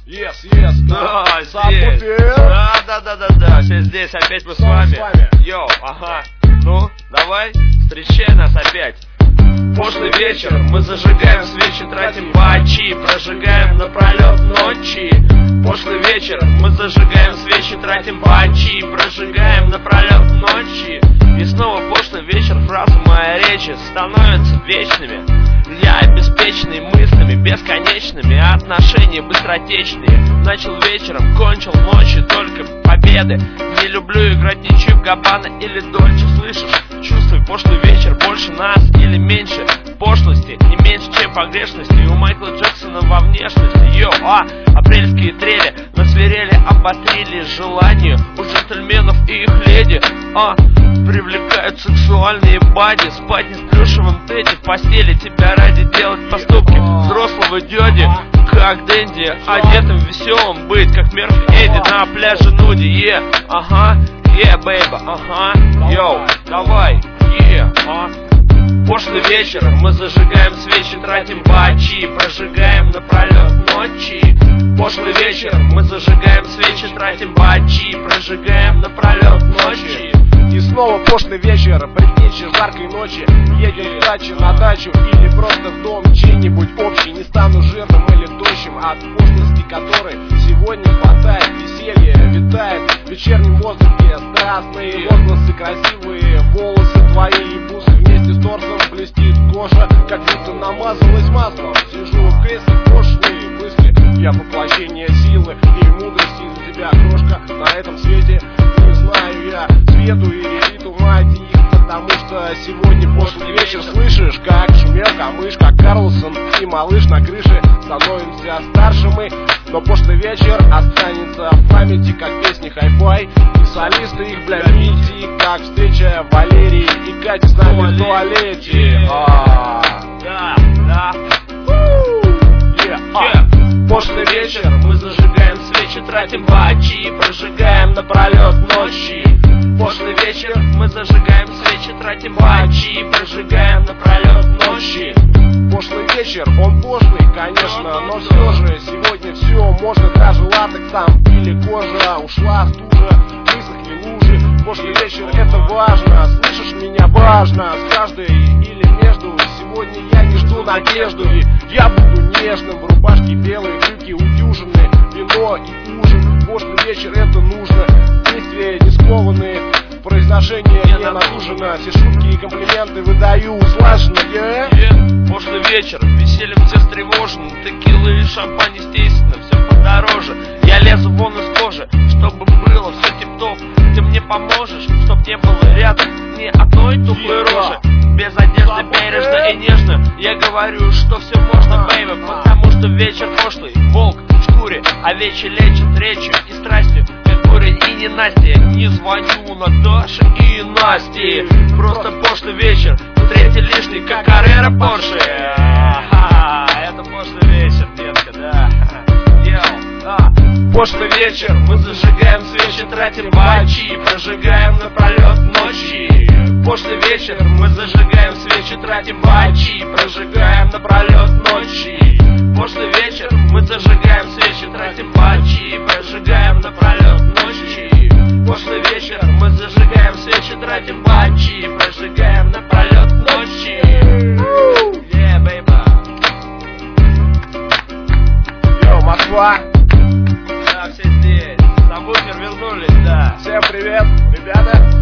Yes, Да, Сабвуфер. здесь. Да, все здесь, опять мы с вами. Йоу, ага. Ну, давай, встречай нас опять. Пошлый вечер, мы зажигаем свечи, тратим бачи, прожигаем напролет ночи. Пошлый вечер, мы зажигаем свечи, тратим бачи, прожигаем напролет ночи. И снова пошлый вечер, фразы моей речи становятся вечными. Я обеспеченный мыслями бесконечными, отношения быстротечные. Начал вечером, кончил ночью, только победы. Не люблю играть ничью, Габбана или Дольче. Слышишь, чувствуй, пошлый вечер, больше нас или меньше пошлости, не меньше, чем погрешности. У Майкла Джексона во внешности. Йо, апрельские трели насвирели, обострили желание у джентльменов и их леди. Привлекают сексуальные бади, спать не с плюшевым Тедди, в постели тебя ради делать поступки взрослого дяди. Как Дэнди, одетым веселым быть, как Мерфи Эдди на пляже Нуди. Бейба, йоу, давай, Пошлый вечер, мы зажигаем свечи, тратим бачи, прожигаем напролет ночи. Пошлый вечер, мы зажигаем свечи, тратим бачи, прожигаем напролет ночи. И снова пошлый вечер, предтеча жаркой ночи. Едем с дачи на дачу или просто в дом чей-нибудь общий. Не стану жирным или тощим от пошлости, которой сегодня хватает. Веселье витает в вечернем воздухе, страстные возгласы, красивые волосы твои и бусы. Вместе с торсом блестит кожа, как будто намазалась маслом. Сижу в кресле, пошлые мысли, я воплощение силы и мудрости из тебя, крошка, на этом свете. Не знаю я свету и релиту мать их, потому что сегодня пошлый вечер. Слышишь, как шумел камыш, как Карлсон и малыш на крыше. Становимся старше мы, но пошлый вечер останется в памяти, как песни хай-фай. И солисты их, бля, мити, как встреча Валерии и Кати с нами в туалете. Пошлый вечер, мы зажигаем свечи, тратим бачи, прожигаем напролет ночи. Пошлый вечер, мы зажигаем свечи, тратим бачи, прожигаем напролет ночи. Пошлый вечер, он пошлый, конечно, но все же сегодня все можно, даже латексом или кожа ушла стужа, высохли лужи. Пошлый вечер, это важно, слышишь меня, важно, с каждой или между. Сегодня я не жду надежду, и я буду нежным, в рубашке белые, брюки утюженные, вино и ужин. Пошлый вечер, это нужно, действия не скованные, произношение не натужено, все шутки и комплименты выдаю слаженно. Пошлый вечер, весельем все встревожены, текила и шампань, естественно, все подороже. Я лезу вон из кожи, чтобы было все тип-топ. Ты мне поможешь, чтоб не было рядом ни одной тухлой рожи. Без одежды, бережно и нежно я говорю, что все можно, бэйби, потому что вечер пошлый, волк в шкуре, овечий лечит речью и страстью, как буря и ненастье. Не звоню Наташе и Насте, просто пошлый вечер, третий лишний, как Каррера Порше. Это пошлый вечер, детка, да. Пошлый вечер, мы зажигаем свечи, тратим бачи, прожигаем напролет ночи. Пошлый вечер, мы зажигаем свечи, тратим бачи, прожигаем напролет ночи. Пошлый вечер, мы зажигаем свечи, тратим бачи, прожигаем напролет ночи. Пошлый вечер, мы зажигаем свечи, тратим бачи, прожигаем напролет ночи. Бейба. Москва. Да, все здесь. Сабвуфер вернулись, да. Всем привет, ребята.